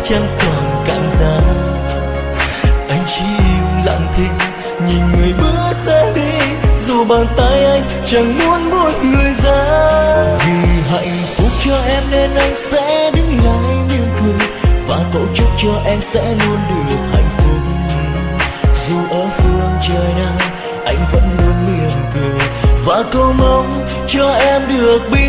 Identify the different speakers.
Speaker 1: chẳng còn cạn giá. Anh chỉ im lặng thinh nhìn người bước ra đi, dù bàn tay anh chẳng muốn buông người ra. Vì hạnh phúc cho em nên anh sẽ đứng lại mỉm cười, và cầu chúc cho em sẽ luôn được hạnh phúc. Dù ở phương trời nào anh vẫn luôn mỉm cười, và cầu mong cho em được bình